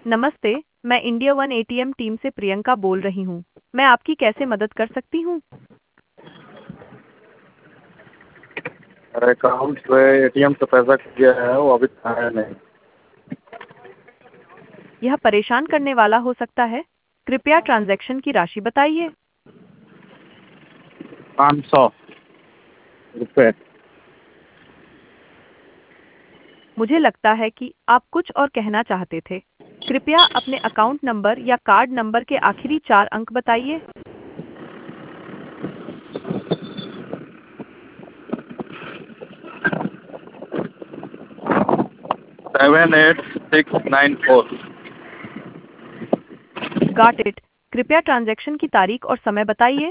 नमस्ते। मैं India One ATM team से प्रियंका बोल रही हूँ। मैं आपकी कैसे मदद कर सकती हूँ? मेरे अकाउंट से एटीएम से पैसा कट गया है, वो अभी तक आया नहीं। यह परेशान करने वाला हो सकता है। कृपया ट्रांजैक्शन की राशि बताइए। 500 रुपये। मुझे लगता है कि आप कुछ और कहना चाहते थे। कृपया अपने अकाउंट नंबर या कार्ड नंबर के आखिरी 4 अंक बताइए। 78694। Got it. कृपया ट्रांजैक्शन की तारीख और समय बताइए।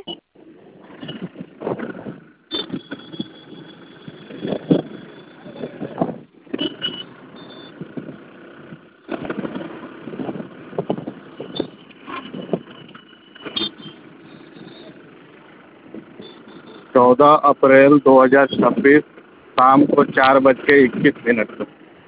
14 अप्रैल 2026 शाम को 4:21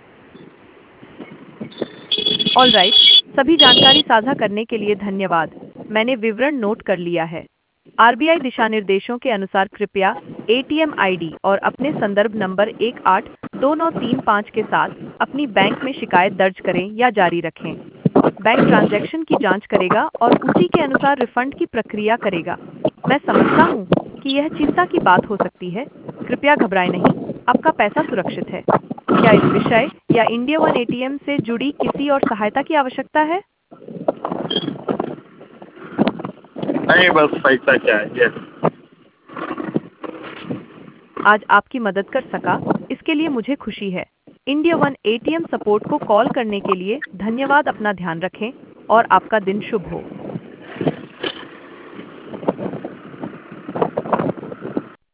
ऑल राइट। सभी जानकारी साझा करने के लिए धन्यवाद। मैंने विवरण नोट कर लिया है। आरबीआई दिशा निर्देशों के अनुसार कृपया एटीएम आईडी और अपने संदर्भ नंबर 182935 के साथ अपनी बैंक में शिकायत दर्ज करें या जारी रखें। बैंक ट्रांजैक्शन की जांच करेगा और उसी के अनुसार रिफंड की प्रक्रिया करेगा। मैं समझता हूँ कि यह चिंता की बात हो सकती है। कृपया घबराएं नहीं, आपका पैसा सुरक्षित है। क्या इस विषय या इंडिया वन एटीएम से जुड़ी किसी और सहायता की आवश्यकता है? नहीं, बस पैसा चाहिए। आज आपकी मदद कर सका, इसके लिए मुझे खुशी है। इंडिया वन एटीएम सपोर्ट को कॉल करने के लिए धन्यवाद। अपना ध्यान रखें और आपका दिन शुभ हो।